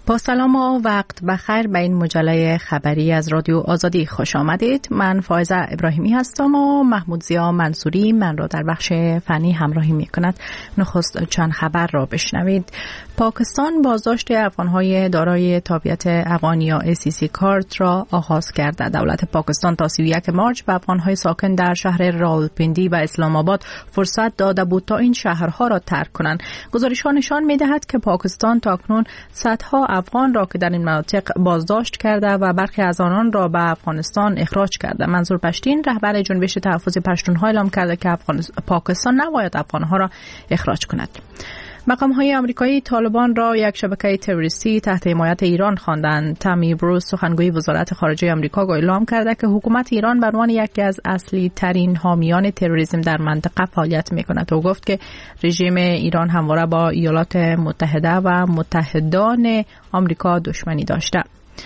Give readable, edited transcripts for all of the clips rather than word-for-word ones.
با سلام و وقت بخیر به این مجله خبری از رادیو آزادی خوش آمدید. من فائزه ابراهیمی هستم و محمود ضیا منصوری من را در بخش فنی همراهی می کند. نخست چند خبر را بشنوید. پاکستان بازداشت افغانهای دارای تابعیت افغانی یا ACC کارت را آغاز کرده. دولت پاکستان تا 31 مارچ به افغانهای ساکن در شهر راولپنڈی و اسلام آباد فرصت داده بود تا این شهرها را ترک کنند. گزارش‌ها نشان می‌دهد که پاکستان تاکنون صدها افغان را که در این مناطق بازداشت کرده و برخی از آنان را به افغانستان اخراج کرده. منظور پشتین رهبر جنبش تحفظ پشتونها اعلام کرده که پاکستان نباید افغانها را اخراج کند. مقام‌های آمریکایی طالبان را یک شبکه تروریستی تحت حمایت ایران خواندند. تامی بروس سخنگوی وزارت خارجه آمریکا اعلام کرده که حکومت ایران به عنوان یکی از اصلی ترین حامیان تروریسم در منطقه فعالیت می‌کند. او گفت که رژیم ایران همواره با ایالات متحده و متحدان آمریکا دشمنی داشته.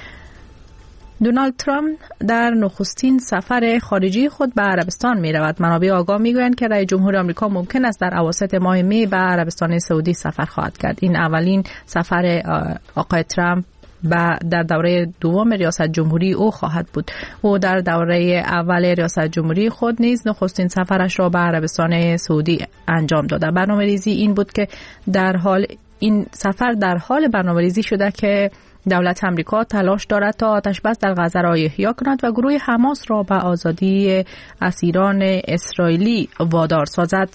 دونالد ترامپ در نخستین سفر خارجی خود به عربستان می رود. منابع آگاه می گویند که رئیس جمهور آمریکا ممکن است در اواسط ماه می به عربستان سعودی سفر خواهد کرد. این اولین سفر آقای ترامپ در دوره دوم ریاست جمهوری او خواهد بود. او در دوره اول ریاست جمهوری خود نیز نخستین سفرش را به عربستان سعودی انجام داده. برنامه‌ریزی این بود که این سفر در حال برنامه‌ریزی شده که دولت امریکا تلاش دارد تا آتش‌بس در غزه را احیا کند و گروه حماس را به آزادی اسیران اسرائیلی وادار سازد.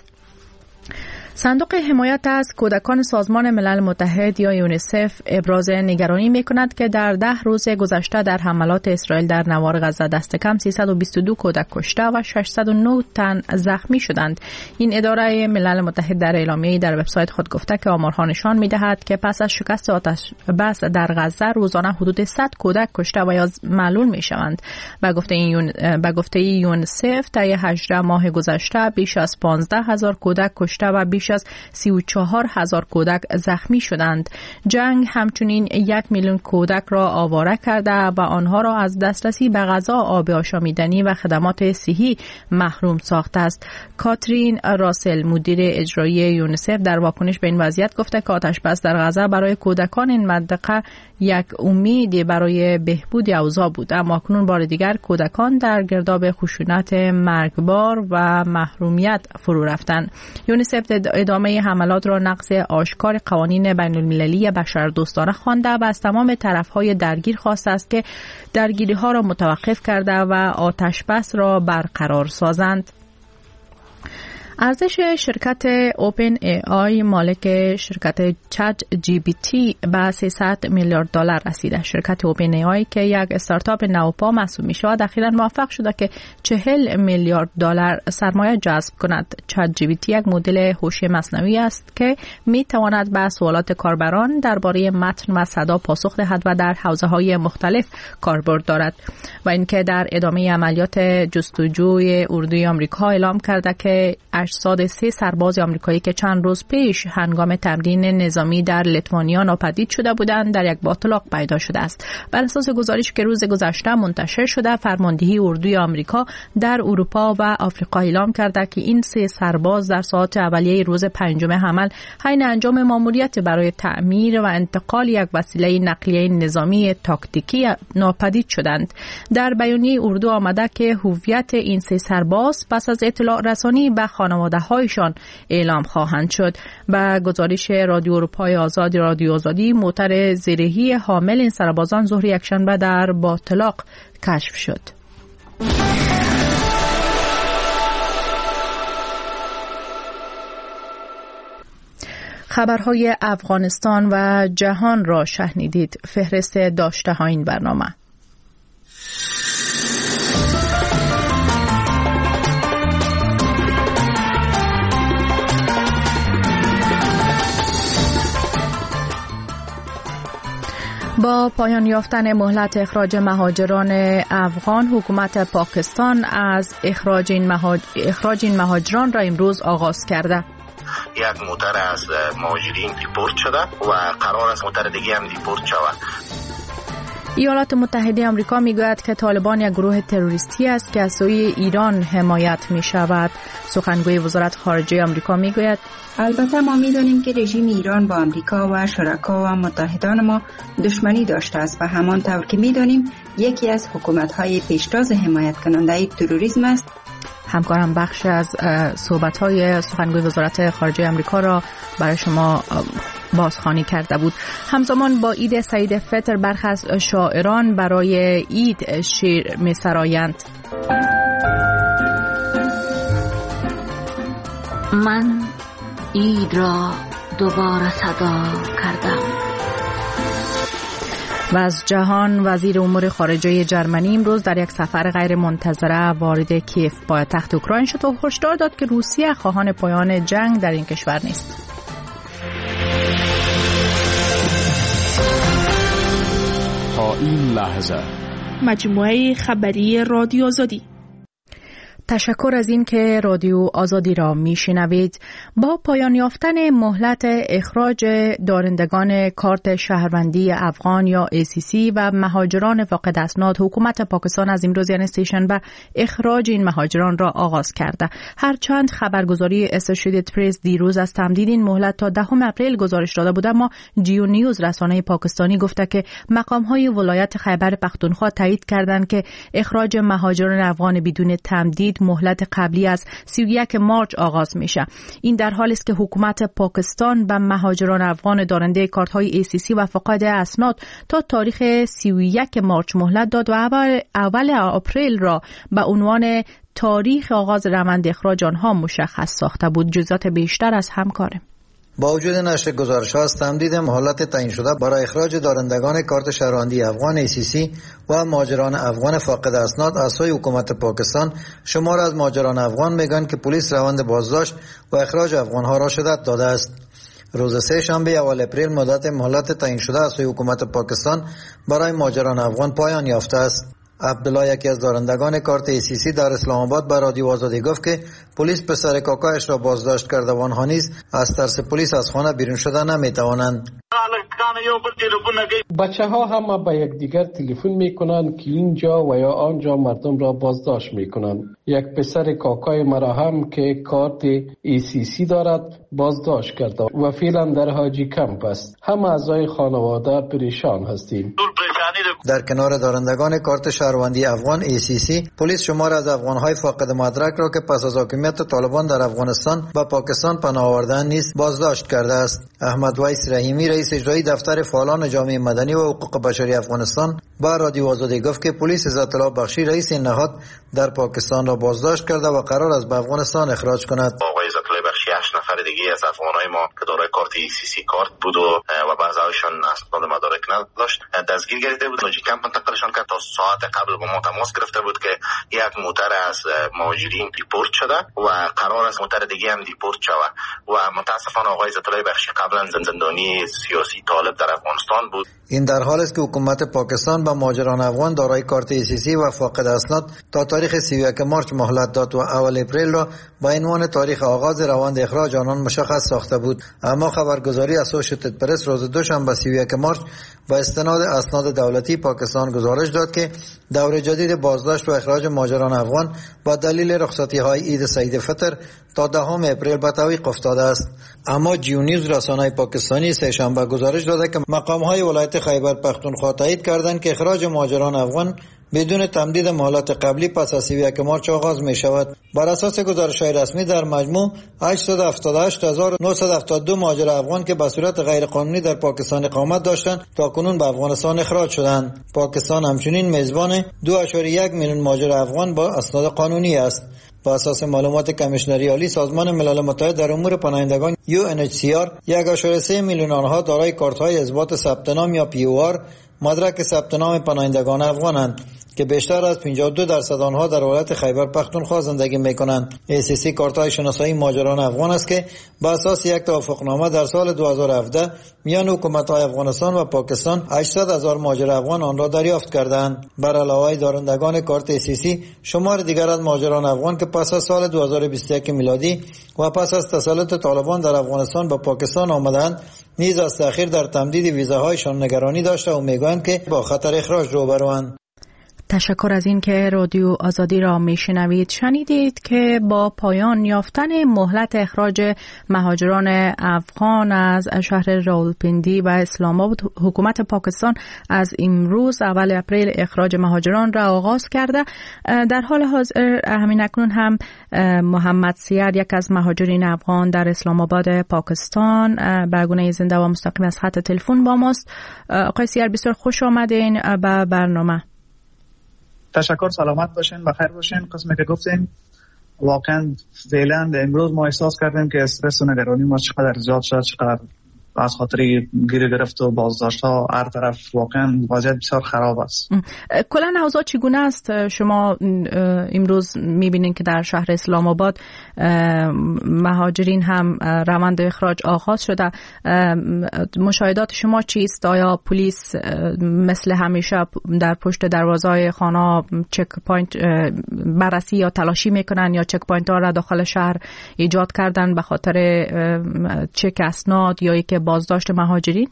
صندوق حمایت از کودکان سازمان ملل متحد یا یونیسف ابراز نگرانی می‌کند که در 10 روز گذشته در حملات اسرائیل در نوار غزه دست کم 322 کودک کشته و 609 تن زخمی شدند. این اداره ملل متحد در اعلامیه‌ای در وبسایت خود گفته که آمارها نشان می‌دهد که پس از شکست آتش بس در غزه روزانه حدود 100 کودک کشته و یا معلول می‌شوند. به گفته یونیسف طی 18 ماه گذشته بیش از 15000 کودک کشته و بیش از 34000 کودک زخمی شدند. جنگ همچنین 1 میلیون کودک را آواره کرده و آنها را از دسترسی به غذا، آب آشامیدنی و خدمات صحی محروم ساخته است. کاترین راسل مدیر اجرایی یونیسف در واکنش به این وضعیت گفته که آتش‌بس در غزه برای کودکان این منطقه یک امید برای بهبود اوضاع بود، اما اکنون بار دیگر کودکان در گرداب خشونت مرگبار و محرومیت فرو رفتند. یونیسف ادامه حملات را نقض آشکار قوانین بین المللی بشردوستانه خوانده و از تمام طرف‌های درگیر خواسته است که درگیری‌ها را متوقف کرده و آتش بس را برقرار سازند. ارزش شرکت اوپن ای آی مالک شرکت چت جی پی تی به 300 میلیارد دلار رسیده. شرکت اوپن ای آی که یک استارتاپ نوپا محسوب می شود اخیراً موفق شده که 40 میلیارد دلار سرمایه جذب کند. چت جی پی تی یک مدل هوش مصنوعی است که می تواند به سوالات کاربران درباره متن و صدا پاسخ دهد و در حوزه‌های مختلف کاربرد دارد. و اینکه در ادامه عملیات جستجوی اردوی آمریکا اعلام کرده که اجساد 3 سرباز آمریکایی که چند روز پیش هنگام تمرین نظامی در لیتوانیا ناپدید شده بودند در یک باطلاق پیدا شده است. بر اساس گزارشی که روز گذشته منتشر شده، فرماندهی اردوی آمریکا در اروپا و آفریقا اعلام کرده که این 3 سرباز در ساعات اولیه روز 5 حمل حین انجام ماموریت برای تعمیر و انتقال یک وسیله نقلیه نظامی تاکتیکی ناپدید شدند. در بیانیه اردو آمده که هویت این 3 سرباز پس از اطلاع رسانی به خانواده‌هایشان اعلام خواهند شد. با گزارش رادیو اروپای آزاد رادیو آزادی، موتور زرهی حامل این سربازان ظهر یکشنبه در باطلاق کشف شد. خبرهای افغانستان و جهان را شنیدید. فهرست داشته ها این برنامه. با پایان یافتن مهلت اخراج مهاجران افغان، حکومت پاکستان از اخراج این مهاجران را امروز آغاز کرده. یک موتر از مهاجرین دیپورت شده و قرار است موتر دیگه هم دیپورت شود. ایالات متحده آمریکا میگوید که طالبان یک گروه تروریستی است که از سوی ایران حمایت می شود. سخنگوی وزارت خارجه آمریکا میگوید البته ما میدانیم که رژیم ایران با آمریکا و شرکا و متحدان ما دشمنی داشته است و همان طور که میدانیم یکی از حکومت‌های پیشتاز حمایت کننده تروریسم است. همکارم بخش از صحبت‌های سخنگوی وزارت خارجه آمریکا را برای شما بازخوانی کرده بود. همزمان با عید سعید فطر برخی از شاعران برای عید شعر می‌سرایند. من عید را دوباره صدا کردم. و از جهان، وزیر امور خارجه جرمنی امروز در یک سفر غیر منتظره وارد کیف پایتخت اوکراین شد و هشدار داد که روسیه خواهان پایان جنگ در این کشور نیست. تا این لحظه مجموعه خبری رادیو آزادی. تشکر از این که رادیو آزادی را میشنوید. با پایان یافتن مهلت اخراج دارندگان کارت شهروندی افغان یا ACC و مهاجران فاقد اسناد، حکومت پاکستان از امروز یعنی سه‌شنبه اخراج این مهاجران را آغاز کرده. هرچند خبرگزاری اسوسییتد پرس دیروز از تمدید این مهلت تا 10 اپریل گزارش داده بود، اما جیو نیوز رسانه پاکستانی گفته که مقام‌های ولایت خیبر پختونخوا تایید کردند که اخراج مهاجران افغان بدون تمدید مهلت قبلی از 31 مارچ آغاز میشه. این در حالی است که حکومت پاکستان به مهاجران افغان دارنده کارت‌های ACC و فاقد اسناد تا تاریخ 31 مارچ مهلت داد و اول اپریل را به عنوان تاریخ آغاز روند اخراج آنها مشخص ساخته بود. جزئیات بیشتر از همکارم. با وجود نشر گزارش‌ها از تمدید مهلت تعیین شده برای اخراج دارندگان کارت شهروندی افغان ACC و مهاجران افغان فاقد اسناد از سوی حکومت پاکستان، شمار از مهاجران افغان میگن که پلیس روند بازداشت و اخراج افغان‌ها را شدت داده است. روز سه‌شنبه اول اپریل مدت مهلت تعیین شده از سوی حکومت پاکستان برای مهاجران افغان پایان یافته است. عبدالله، یکی از دارندگان کارت ACC در اسلام آباد، به رادیو آزادی گفت که پلیس پسر کاکایش را بازداشت کرده و آنها نیز از ترس پلیس از خانه بیرون شده نمیتوانند. بچه ها هم به یک دیگر تلفن میکنند که اینجا و یا آنجا مردم را بازداشت میکنند. یک پسر کاکای مرا هم که کارت ACC دارد بازداشت کرده و فعلا در حاجی کمپ است. همه اعضای خانواده پریشان هستیم. در کنار دارندگان کارت شهروندی افغان ACC، پلیس شمار از افغان‌های فاقد مدرک را که پس از حاکمیت طالبان در افغانستان و پاکستان پناه آوردند نیز بازداشت کرده است. احمد ویس رحیمی، رئیس اجرایی دفتر فعالان جامعه مدنی و حقوق بشری افغانستان، با رادیو آزادی گفت که پلیس عزت الله بخشی، رئیس این نهاد، در پاکستان را بازداشت کرده و قرار است به افغانستان اخراج کند. آقای عزت الله بخشی 8 نفر دیگه از افغانای ما که دارای کارت ACC کارت بود و بعضی‌هاشون اسناد مدارک نداشت دستگیر گرفته بود، حاجی کمپ منتقلشان کرد. تا ساعت قبل با ما تماس گرفته بود که یک موتر از مهاجرین دیپورت شده و قرار است موتر دیگه هم دیپورت شود و متاسفانه آقای عزت الله بخشی قبلا زندانی سیاسی طالب در افغانستان بود. این در حالی است که حکومت پاکستان به مهاجران افغان دارای کارت ACC و فاقد اسناد تا تاریخ 31 مارچ مهلت داد و اول اپریل را با عنوان تاریخ آغاز روند اخراج آنان مشخص ساخته بود. اما خبرگزاری اسوسییتد پرس روز دوشنبه 31 مارچ با استناد اسناد دولتی پاکستان گزارش داد که دور جدید بازداشت و اخراج مهاجران افغان با دلیل رخصتی‌های عید سعید فطر تا 10 اپریل به تعویق افتاده است. اما جیو نیوز رسانه پاکستانی سه‌شنبه گزارش داده که مقام‌های ولایت خیبر پختونخوا تایید کردند که اخراج مهاجران افغان بدون تمدید مهلت قبلی پس از 31 مارچ آغاز می شود. بر اساس گزارش‌های رسمی در مجموع 878972 مهاجر افغان که به صورت غیرقانونی در پاکستان اقامت داشتند تاکنون به افغانستان اخراج شدند. پاکستان همچنین میزبان 2.1 میلیون مهاجر افغان با اسناد قانونی است. با اساس معلومات کمیشنری عالی سازمان ملل متحد در امور پناهندگان UNHCR 1.3 میلیون آنها دارای کارت‌های اثبات ثبت نام یا POR مدرک ثبت نام پناهندگان افغانند که بیشتر از 52% آنها در ولایت خیبر پختونخوا زندگی میکنند. ACC کارت‌های شناسایی مهاجران افغان است که بر اساس یک توافقنامه در سال 2017 میان حکومت‌های افغانستان و پاکستان 800,000 مهاجر افغان آن را دریافت کردند. بر علاوه دارندگان کارت ACC شمار دیگر از مهاجران افغان که پس از سال 2021 میلادی و پس از تسلط طالبان در افغانستان به پاکستان آمدند نیز از تأخیر در تمدید ویزاهایشان نگرانی داشته و میگویند که با خطر اخراج روبروند. تشکر از این که رادیو آزادی را میشنوید. شنیدید که با پایان یافتن مهلت اخراج مهاجران افغان از شهر راولپنڈی و اسلام آباد، حکومت پاکستان از امروز اول اپریل اخراج مهاجران را آغاز کرده. در حال حاضر همین اکنون هم محمد سیر، یک از مهاجرین افغان در اسلام آباد پاکستان، به گونه زنده و مستقیم از خط تلفن با ماست. آقای سیر بسیار خوش آمدین به برنامه. تشکر، سلامت باشین، بخیر باشین. قسمی که گفتین واقعا فعلا امروز ما احساس کردیم که استرس و نگرانی ما چقدر زیاد شد، چقدر از خاطر گیر گرفت و بازداشت ها هر طرف واقعا وضعیت بسیار خراب است. کلا اوضاع چگونه است؟ شما امروز میبینین که در شهر اسلام آباد مهاجرین هم روند اخراج آغاز شده. مشاهدات شما چیست؟ آیا پلیس مثل همیشه در پشت دروازه‌های خانه چک پوینت بررسی یا تلاشی میکنن یا چک پوینت ها را داخل شهر ایجاد کردن به خاطر چک اسناد یا اینکه بازداشت مهاجرین؟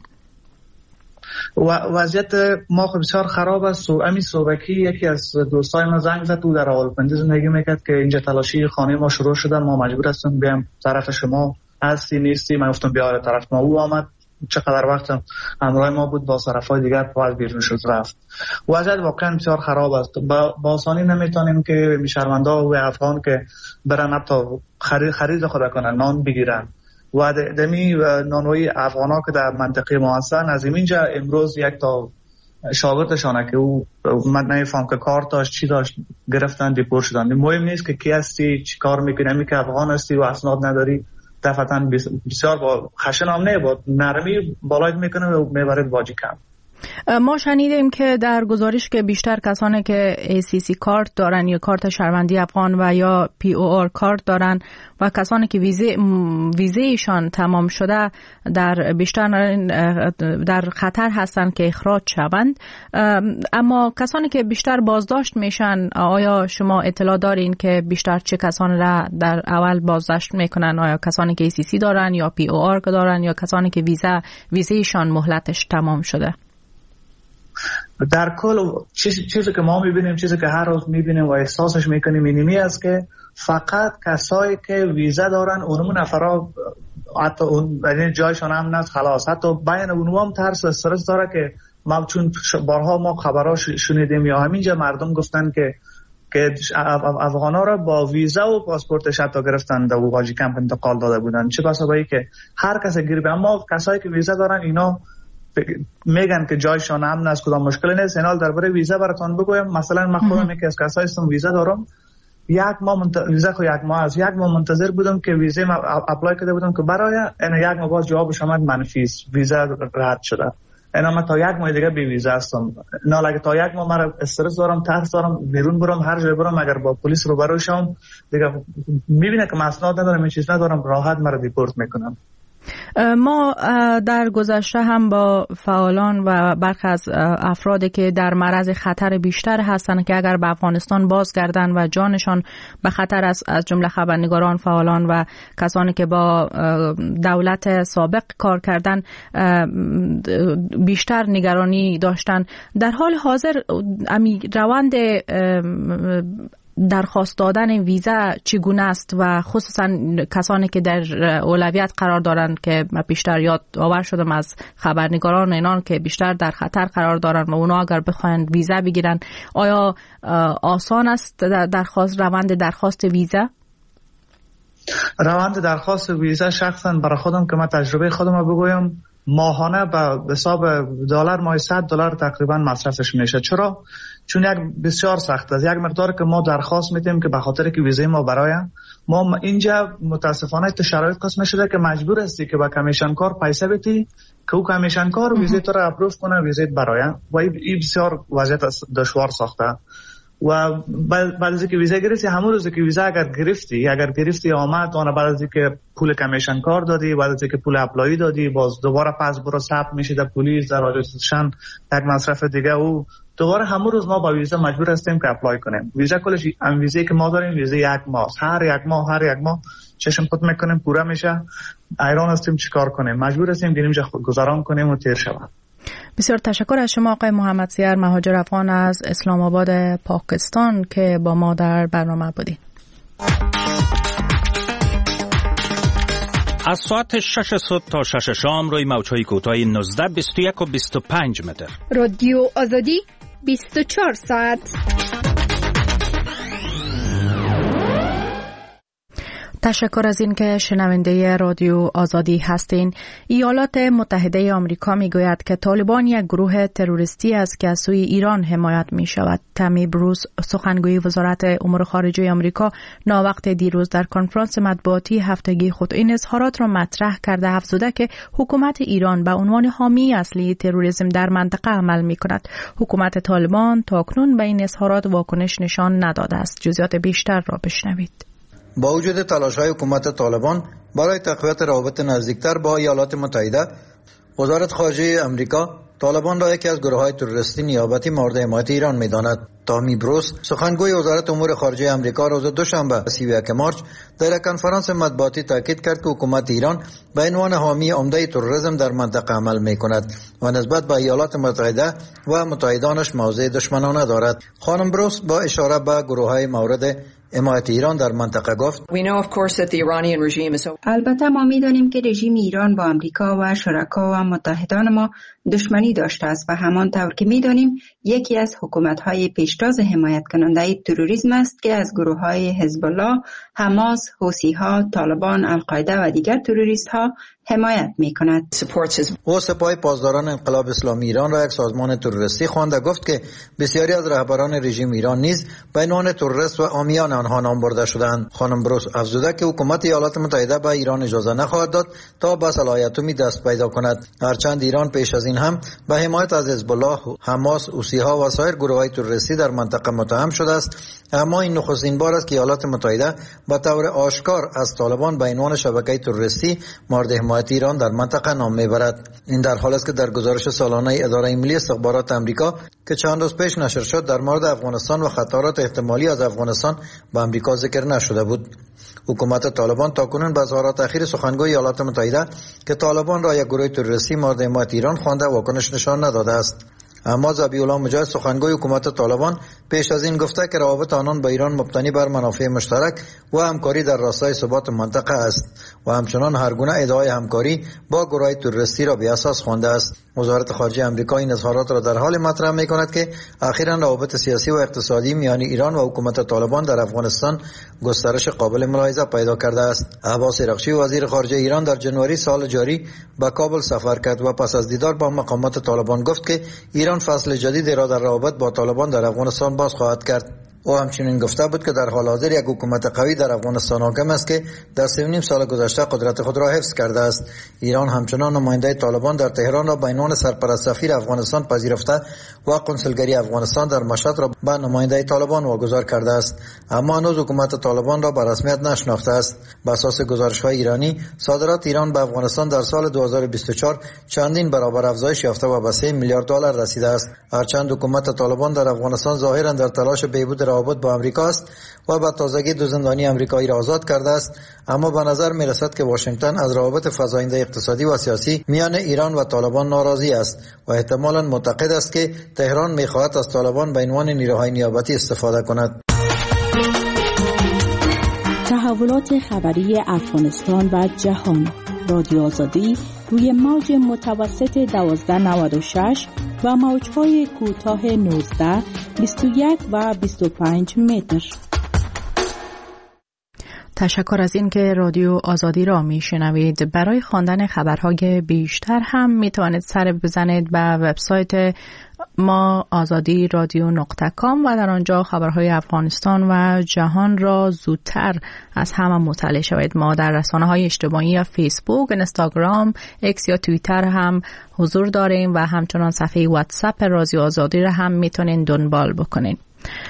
وضعیت ما بسیار خراب است و امی صوبکی یکی از دوستای ما زنگ زد و در راولپنڈی زندگی میکرد که اینجا تلاشی خانه ما شروع شده، ما مجبور هستیم بیام طرف شما، هستی نیستی؟ من گفتم بیا طرف ما. او آمد، چقدر وقت همراه ما بود، با طرفای دیگر باید بیرون شد رفت. وضعیت واقعا بسیار خراب است. با آسانی نمیتونیم که شهروندان و افغان که برن حتی خرید خود کنن، نان بگیرن و دمی نانوی افغانا که در منطقه ما هستن. از اینجا امروز یک تا شاگردشانه که او من نمیفهم که کار داشت چی داشت گرفتن دیپور شدن. مهم نیست که کی هستی، چی کار میکنی، می که افغان هستی و اسناد نداری دفعتاً بسیار با خشن هم نه، با نرمی بالایت میکنه و میبرد باجی کم. ما شنیدیم که در گزارش که بیشتر کسانی که ACC کارت دارن یا کارت شهروندی افغان و یا POR کارت دارن و کسانی که ویزه ایشان تمام شده در بیشتر در خطر هستند که اخراج شوند. اما کسانی که بیشتر بازداشت میشن، آیا شما اطلاع دارین که بیشتر چه کسانی را در اول بازداشت میکنن؟ آیا کسانی که ACC دارن یا POR دارن یا کسانی که ویزه ایشان مهلتش تمام شده؟ در کل چیزی که ما میبینیم، چیزی که هر روز میبینیم و احساسش میکنیم اینمی است که فقط کسایی که ویزا دارن اونمون نفرا حتی اون جایشان هم نست خلاص، حتی بین اونم هم ترس و استرس داره که ما چون بارها ما خبراش شنیدیم یا همینجا مردم گفتن که افغانا را با ویزا و پاسپورتش حتی گرفتن و واجی کمپ انتقال داده بودن. چه بسا بایی که هر کسی گیر به، اما کسایی که ویزا دارن اینا میگن که جایشان امن است، کدام مشکلی نیست. اینال درباره ویزا براتون بگویم. مثلا من خودم یکی از کسایی هستم ویزا دارم، یک ماه منتظر بودم که ویزا ما اپلای کرده بودم که برای این یک ماه باز جوابش آمد منفی است، ویزا رد شده. اینا من تا یک ماه دیگه بی ویزا هستم. اینا اگه تا یک ماه من استرس دارم، ترس دارم، بیرون برم هر جای برم اگر با پلیس روبرو شم دیگه میبینه که مسئولات ندارم، این چیز ندارم، راحت مرا دیپورت میکنم. ما در گذشته هم با فعالان و برخی از افرادی که در معرض خطر بیشتر هستند که اگر به افغانستان بازگردن و جانشان به خطر است، از جمله خبرنگاران، فعالان و کسانی که با دولت سابق کار کردن بیشتر نگرانی داشتن. در حال حاضر روند درخواست دادن ویزا چگونه است و خصوصا کسانی که در اولویت قرار دارند که بیشتر یاد آور شدم از خبرنگاران اینان که بیشتر در خطر قرار دارند و اونا اگر بخواین ویزا بگیرن، آیا آسان است روند درخواست ویزا؟ روند درخواست ویزا شخصا برای خودم که من تجربه خودم رو بگویم ماهانه به حساب دلار ماهی $100 تقریبا مصرفش میشه. چرا؟ چون یک بسیار سخت است. یک مقدار که ما درخواست میدیم که به خاطر که ویزای ما برایم، ما اینجا متاسفانه تو شرایط قسم شده که مجبور هستی که به کمیشن کار پیسه بدی که او کمیشن کار ویزای تو را اپروف کنه، ویزای برایم، و این بسیار وضعیت دشوار ساخته. و بعد از اینکه ویزا گرفتی، همون روز که ویزا اگر گرفتی آمد، اون بعد از اینکه پول کمیشن کار دادی، بعد از اینکه پول اپلای دادی، باز دوباره پس برو ثبت میشی در پلیس، در رجستریشن، یک مصرف دیگه، او دوباره همون روز ما با ویزا مجبور هستیم که اپلای کنیم. ویزا کلش هم ویزایی که ما داریم ویزا 1 ماه، هر یک ماه چشم پوت میکنیم پورا میشه. ایران هستیم چیکار کنیم؟ مجبور هستیم گیریم گذران کنیم و تیر شویم. بسیار تشکر از شما آقای محمد سیر، مهاجر افغان از اسلام آباد پاکستان که با ما در برنامه بودید. از ساعت 6 صبح تا 6 شام روی موج‌های کوتاه 19، 21 و 25 متر. رادیو آزادی 24 ساعت. تشکر از این که شنونده رادیو آزادی هستین. ایالات متحده آمریکا میگوید که طالبان یک گروه تروریستی است که از سوی ایران حمایت می شود. تامی بروس، سخنگوی وزارت امور خارجه آمریکا، ناوقت دیروز در کنفرانس مطبوعاتی هفتگی خود این اظهارات را مطرح کرده، افزوده که حکومت ایران به عنوان حامی اصلی تروریسم در منطقه عمل می کند. حکومت طالبان تاکنون به این اظهارات واکنش نشان نداده است. جزئیات بیشتر را بشنوید. با وجود تلاش‌های حکومت طالبان برای تقویت روابط نزدیکتر با ایالات متحده، وزارت خارجه آمریکا طالبان را یکی از گروه‌های تروریستی نیابتی مورد حمایت ایران می‌داند. تامی بروس، سخنگوی وزارت امور خارجه آمریکا، روز دوشنبه 31 مارچ در کنفرانس مطبوعاتی تاکید کرد که حکومت ایران به عنوان حامی عمده تروریسم در منطقه عمل می‌کند و نسبت به ایالات متحده و متحدانش موضع دشمنانه دارد. خانم بروس با اشاره به گروه‌های مورد حمایت ایران در منطقه گفت: البته ما می‌دانیم که رژیم ایران با آمریکا و شرکا و متحدان ما دشمنی داشته است و همان طور که می‌دانیم یکی از حکومت‌های پیشتاز حمایت کننده تروریسم است که از گروه‌های حزب الله، حماس، حوثی‌ها، طالبان، القاعده و دیگر تروریست‌ها حمایت می‌کند. او سپاه پاسداران انقلاب اسلامی ایران را یک سازمان تروریستی خوانده، گفت که بسیاری از رهبران رژیم ایران نیز به عنوان تروریست و عامیان آنها نام برده شدند. خانم بروس افزوده که حکومت ایالات متحده به ایران اجازه نخواهد داد تا به صلاحیت‌اتمی دست پیدا کند، هرچند ایران پیش از این هم به حمایت از حزب الله، حماس، حوثی‌ها و سایر گروه‌های تروریستی در منطقه متهم شده است. اما این نخستین بار است که ایالات متحده به طور آشکار از طالبان به عنوان شبکه تروریستی مورد حمایت ایران در منطقه نام میبرد. این در حالی است که در گزارش سالانه اداره ملی استخبارات آمریکا که چند روز پیش نشر شد در مورد افغانستان و خطرات احتمالی از افغانستان به آمریکا ذکر نشده بود. حکومت طالبان تاکنون به اظهارات اخیر سخنگوی ایالات متحده که طالبان را یک گروه تروریستی مورد حمایت ایران خوانده واکنش نشان نداده است. اما ذبیح الله مجاهد، سخنگوی حکومت طالبان، پیش از این گفته که روابط آنان با ایران مبتنی بر منافع مشترک و همکاری در راستای ثبات منطقه است و همچنان هر گونه ادعای همکاری با گروه تروریستی را بی اساس خوانده است. وزارت خارجه آمریکا این اظهارات را در حال مطرح می‌کند که اخیراً روابط سیاسی و اقتصادی میان ایران و حکومت طالبان در افغانستان گسترش قابل ملاحظه پیدا کرده است. عباس عراقچی، وزیر خارجه ایران، در جنوری سال جاری به کابل سفر کرد و پس از دیدار با مقامات طالبان گفت که ایران فصل جدیدی را در روابط با طالبان در افغانستان باز خواهد کرد. او همچنین گفته بود که در حال حاضر یک حکومت قوی در افغانستان حاکم است که در 3.5 سال گذشته قدرت خود را حفظ کرده است. ایران همچنان نماینده طالبان در تهران را به عنوان سرپرست سفیر افغانستان پذیرفته و قنصلگری افغانستان در مشهد را به نماینده طالبان واگذار کرده است، اما هنوز حکومت طالبان را به رسمیت نشناخته است. بر اساس گزارش‌های ایرانی، صادرات ایران به افغانستان در سال 2024 چندین برابر افزایش یافته و به 3 میلیارد دلار رسیده است. هرچند حکومت طالبان در افغانستان ظاهراً در تلاش بهبود روابط با آمریکا است و به تازگی 2 زندانی آمریکایی را آزاد کرده است، اما به نظر می رسد که واشنگتن از روابط فزاینده اقتصادی و سیاسی میان ایران و طالبان ناراضی است و احتمالاً معتقد است که تهران می خواهد از طالبان به عنوان نیروهای نیابتی استفاده کند. تحولات خبری افغانستان و جهان. رادیو آزادی روی موج متوسط 1296 و موج‌های کوتاه 19، 21 و 25 متر. تشکر از این که رادیو آزادی را میشنوید. برای خواندن خبرهای بیشتر هم میتوانید سر بزنید به وبسایت ما azadi.radio.com و در آنجا خبرهای افغانستان و جهان را زودتر از همه مطلع شوید. ما در رسانه‌های اجتماعی یا فیسبوک، اینستاگرام، اکس یا توییتر هم حضور داریم و همچنان صفحه واتساپ رادیو آزادی را هم میتونین دنبال بکنین.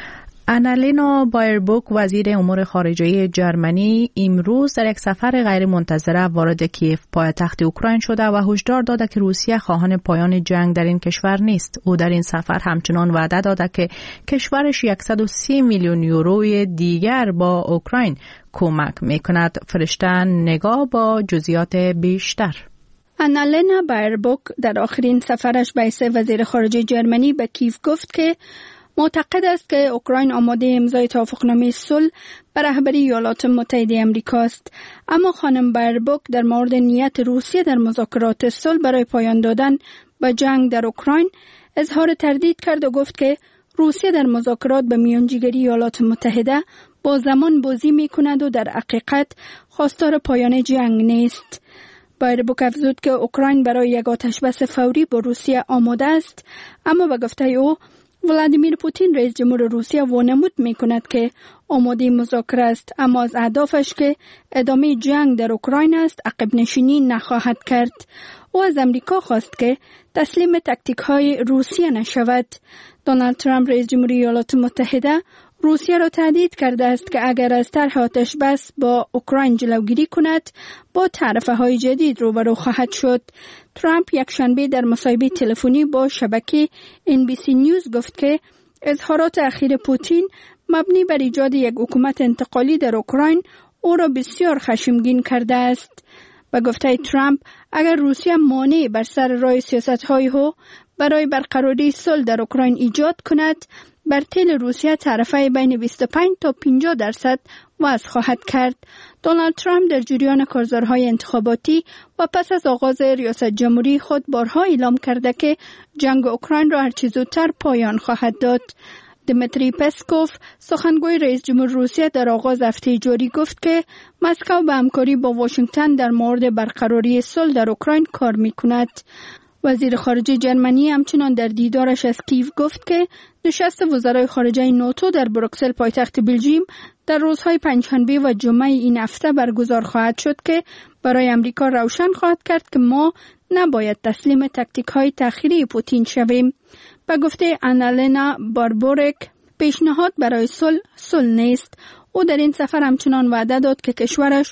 آنالینا بایربوک وزیر امور خارجه جرمنی امروز در یک سفر غیر منتظره وارد کیف پایتخت اوکراین شده و هشدار داده که روسیه خواهان پایان جنگ در این کشور نیست. او در این سفر همچنان وعده داده که کشورش 130 میلیون یوروی دیگر با اوکراین کمک میکند. فرشته نگاه با جزئیات بیشتر. آنالینا بایربوک در آخرین سفرش به حیث وزیر خارجه جرمنی به کیف گفت که معتقد است که اوکراین آماده امضای توافقنامه صلح به رهبری ایالات متحده آمریکا است. اما خانم بایربوک در مورد نیت روسیه در مذاکرات صلح برای پایان دادن به جنگ در اوکراین اظهار تردید کرد و گفت که روسیه در مذاکرات به میانجیگری ایالات متحده با زمان بازی می کند و در حقیقت خواستار پایان جنگ نیست. بایربوک افزود که اوکراین برای یک آتش بس فوری با روسیه آماده است، اما به گفته او ولادیمیر پوتین رئیس جمهور روسیه وانمود می کند که آماده مذاکره است، اما از اهدافش که ادامه جنگ در اوکراین است عقب نشینی نخواهد کرد. او از امریکا خواست که تسلیم تاکتیک های روسیه نشود. دونالد ترامپ رئیس جمهوری ایالات متحده روسیه را تهدید کرده است که اگر از طرح آتش بس با اوکراین جلوگیری کند با تعرفه های جدید روبرو خواهد شد. ترامپ یک شنبه در مصاحبه تلفنی با شبکه NBC نیوز گفت که اظهارات اخیر پوتین مبنی بر ایجاد یک حکومت انتقالی در اوکراین او را بسیار خشمگین کرده است. به گفته ترامپ اگر روسیه مانع بر سر راه سیاست‌های او برای برقراری صلح در اوکراین ایجاد کند، بر تیل روسیه تعرفه بین 25 تا 50% وضع خواهد کرد. دونالد ترامپ در جریان کارزارهای انتخاباتی و پس از آغاز ریاست جمهوری خود بارها اعلام کرده که جنگ اوکراین را هرچه زودتر پایان خواهد داد. دمیتری پسکوف سخنگوی رئیس جمهور روسیه در آغاز هفته جاری گفت که مسکو به همکاری با واشنگتن در مورد برقراری صلح در اوکراین کار می‌کند. وزیر خارجه جرمنی همچنان در دیدارش از کیف گفت که نشست وزرای خارجه ناتو در بروکسل پایتخت بلژیم در روزهای پنجشنبه و جمعه این هفته برگزار خواهد شد که برای امریکا روشن خواهد کرد که ما نباید تسلیم تاکتیک‌های تأخیری پوتین شویم. به گفته آنالینا بایربوک پیشنهاد برای صلح نیست. او در این سفر همچنان وعده داد که کشورش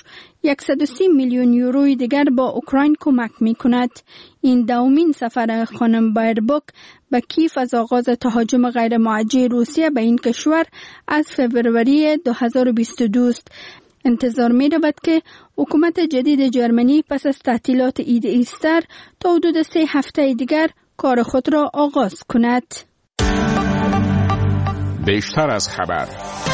130 میلیون یوروی دیگر با اوکراین کمک می کند. این دومین سفر خانم بایربوک به کیف از آغاز تهاجم غیر موجه روسیه به این کشور از فوریه 2022 است. انتظار می رود که حکومت جدید جرمنی پس از تعطیلات عید ایستر تا حدود 3 هفته دیگر کار خود را آغاز کند. بیشتر از خبر.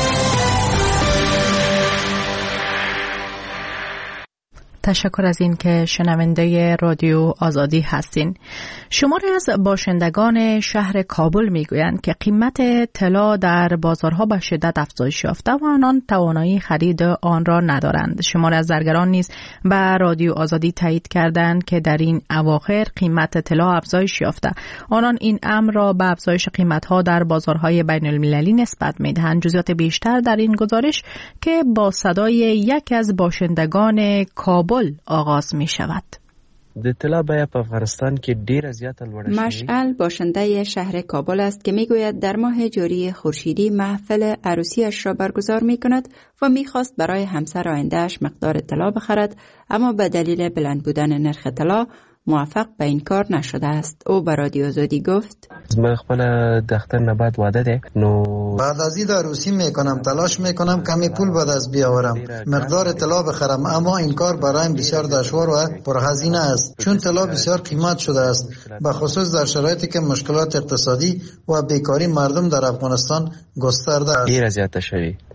تشکر از این که شنونده رادیو آزادی هستین. شماری از باشندگان شهر کابل میگویند که قیمت طلا در بازارها به شدت افزایش یافته و آنان توانایی خرید آن را ندارند. شماری از زرگران نیز به رادیو آزادی تایید کردند که در این اواخر قیمت طلا افزایش یافته. آنان این امر را به افزایش قیمت‌ها در بازارهای بین المللی نسبت می‌دهند. جزئیات بیشتر در این گزارش که با صدای یک از باشندگان کابل آغاز می شود. د طلا بیه په افغانستان کې ډیره زیاته لوړه شوې. مشعل باشنده شهر کابل است که میگوید در ماه جاری خورشیدی محفل عروسیش را برگزار می کند و میخواست برای همسر آیندهش مقدار طلا بخرد، اما به دلیل بلند بودن نرخ طلا موفق به این کار نشده است. او به رادیو آزادی گفت من خپل د اختر نه بعد واده ده، نو بعد از این عروسی میکنم، تلاش میکنم کمی پول بعد از بیاورم مقدار طلا بخرم، اما این کار برایم بسیار دشوار و پرهزینه است چون طلا بسیار قیمت شده است، به خصوص در شرایطی که مشکلات اقتصادی و بیکاری مردم در افغانستان گسترده است. ډیره زیاته شوی.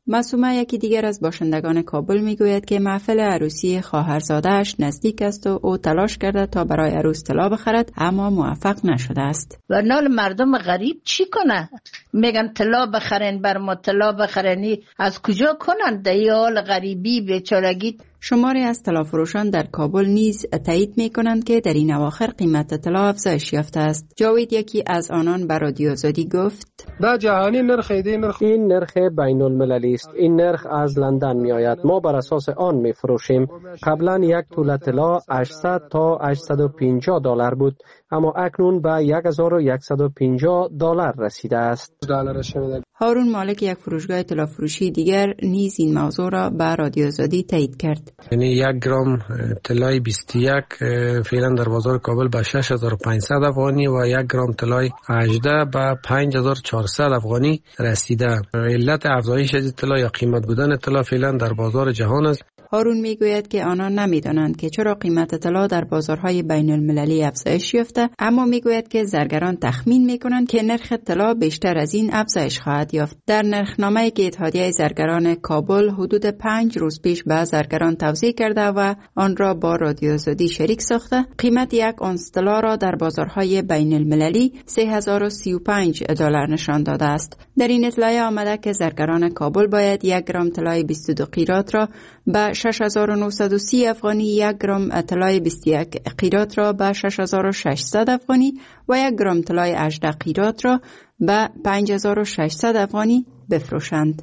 معصومه یکی دیگر از باشندگان کابل میگوید که محفل عروسی خواهرزاده‌اش نزدیک است و او تلاش کرده تا برای عروس طلا بخرد اما موفق نشده است. و نال مردم غریب چی کنه؟ میگن طلا بخرین، بر ما طلا بخرینی، از کجا کنن؟ در این حال غریبی بیچارگی. شماری از طلافروشان در کابل نیز تایید می کنند که در این اواخر قیمت طلا افزایش یافته است. جاوید یکی از آنان بر رادیو آزادی گفت: دا جهانی نرخ این نرخ بین المللی است. این نرخ از لندن می آید. ما بر اساس آن می فروشیم. قبلا یک توله طلا 800 تا 850 دلار بود، اما اکنون به 1150 دلار رسیده است. هارون مالک یک فروشگاه طلافروشی دیگر نیز این موضوع را به رادیو آزادی تایید کرد. یعنی 1 گرم طلای 21 فعلا در بازار کابل به 6500 افغانی و 1 گرم طلای 18 به 5400 افغانی رسیده. علت افزایش طلا یا قیمت بودن طلا فعلا در بازار جهان است. هارون میگوید که آنان نمیدانند که چرا قیمت طلا در بازارهای بین المللی افزایش یافته، اما میگوید که زرگران تخمین میکنند که نرخ طلا بیشتر از این افزایش خواهد یافت. در نرخنامه‌ای که اتحادیه زرگران کابل حدود 5 روز پیش به زرگران توضیح کرده و آن را با رادیو آزادی شریک ساخته، قیمت 1 اونس طلا را در بازارهای بین المللی 3035 دلار نشان داده است. در این اطلاعیه آمده که زرگران کابل باید 1 گرم طلای 22 قیرات را به 6930 افغانی، 1 گرم طلای 21 قیرات را به 6600 افغانی و 1 گرم طلای 18 قیرات را به 5600 افغانی بفروشند.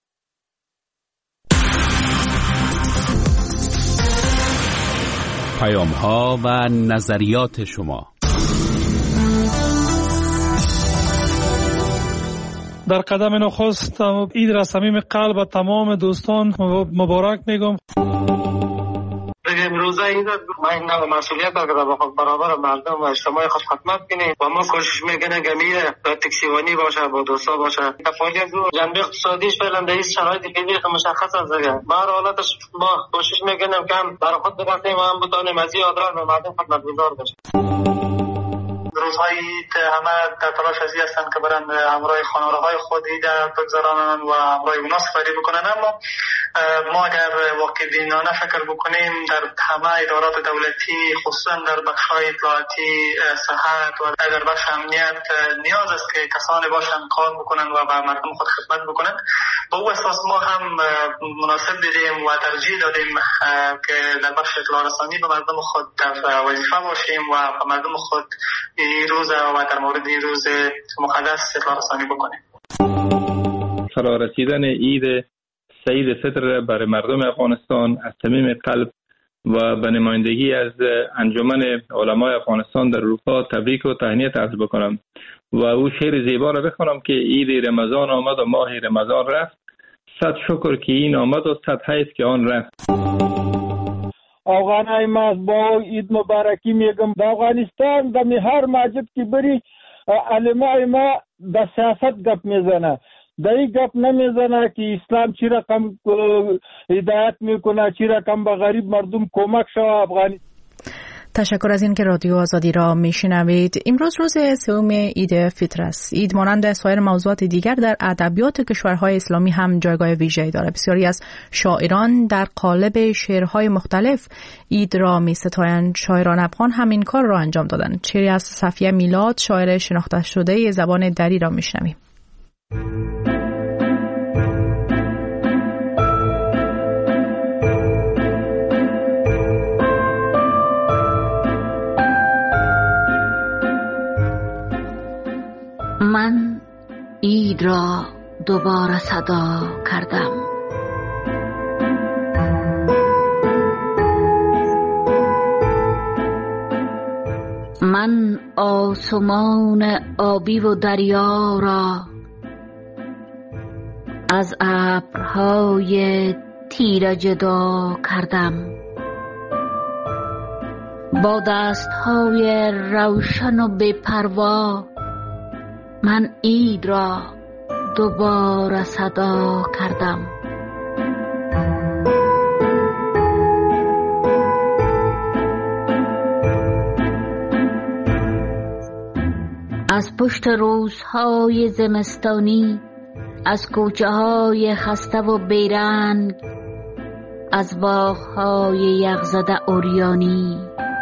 پیام‌ها و نظریات شما. در قدم نخست عید را صمیم قلب تمام دوستان مبارک میگم. امروزه عید ما این نوع مسئولیت داریم که برابر مردم و اجتماع خود خدمت کنیم و ما کوشش میکنیم که میره تکسیوانی باشه، با دوستا باشه. تفاوت جنبه اقتصادیش فعلا در این شرایط فعلی مشخص است دیگه. ما حالتش ما کوشش میکنیم که هم برای خود بگردیم و هم بتونیم از این آدرار به مردم خدمتگزار باشیم. روزهای عید همه در تلاش ازی هستند که برن همراه خانواده‌های خود عید بگذرانند و همراه اونا سفری بکنن، اما ما اگر واقع بینانه فکر بکنیم در همه ادارات دولتی خصوصا در بخش‌های اطلاعاتی، صحت و در بخش امنیت نیاز است که کسانی باشن کار بکنن و به مردم خود خدمت بکنن. با او اساس ما هم مناسب دیدیم و ترجیح دادیم که در بخش اطلاع رسانی به مردم خود در وظیفه باشیم و به مردم خود این روز و در مورد این روز مقدس اطلاع رسانی بکنیم. فرارسیدن عید سعید فطر برای مردم افغانستان از صمیم قلب و به نمایندگی از انجمن علمای افغانستان در اروپا تبریک و تهنیت عرض بکنم و او شعر زیبا را بخوانم که عید رمضان آمد و ماه رمضان رفت، صد شکر که این آمد و صد حیف که آن رفت. افغانای ما با عید مبارکی میگم. در افغانستان در هر مسجد که بری علمای ما در سیاست گپ میزنه، در این گپ نمیزنه که اسلام چی رقم هدایت میکنه، چی رقم به غریب مردم کمک شوه. افغانستان. تشکر از این که رادیو آزادی را میشنوید. امروز روز سوم عید فطر است. عید مانند سایر موضوعات دیگر در ادبیات کشورهای اسلامی هم جایگاه ویژه‌ای دارد. بسیاری از شاعران در قالب شعرهای مختلف عید را می‌ستایند. شاعران افغان هم این کار را انجام دادند. شعری از صفیه میلاد، شاعر شناخته شده زبان دری را میشنویم. من عید را دوباره صدا کردم. من آسمان آبی و دریا را از ابرهای تیره جدا کردم. با دستهای روشن و بی‌پروا من عید را دوباره صدا کردم. از پشت روزهای زمستانی از کوچه های خسته و بیرنگ، از باغ‌های یغزده اوریانی.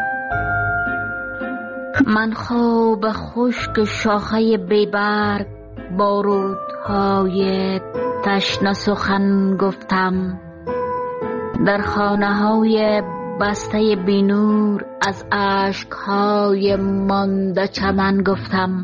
من خواب خشک شاخه بیبرگ، با رودهای تشنه سخن گفتم. در خانه های بسته بینور، از اشکهای مانده چمن گفتم.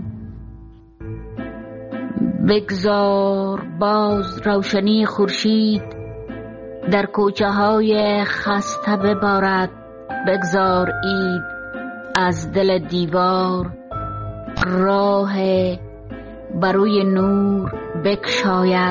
بگذار باز روشنی خورشید، در کوچه های خسته ببارد. بگذار عید از دل دیوار، راه بروی نور بکشاید.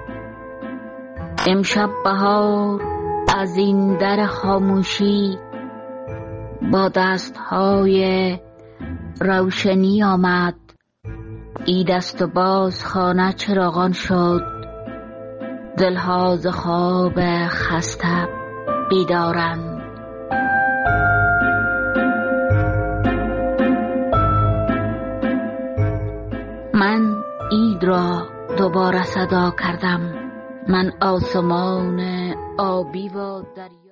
امشب بهار از این در خاموشی، با دستهای روشنی آمد. عید است و باز خانه چراغان شد، دلها ز خواب خسته بیدارند. من عید را دوباره صدا کردم. من آسمان آبی و دریا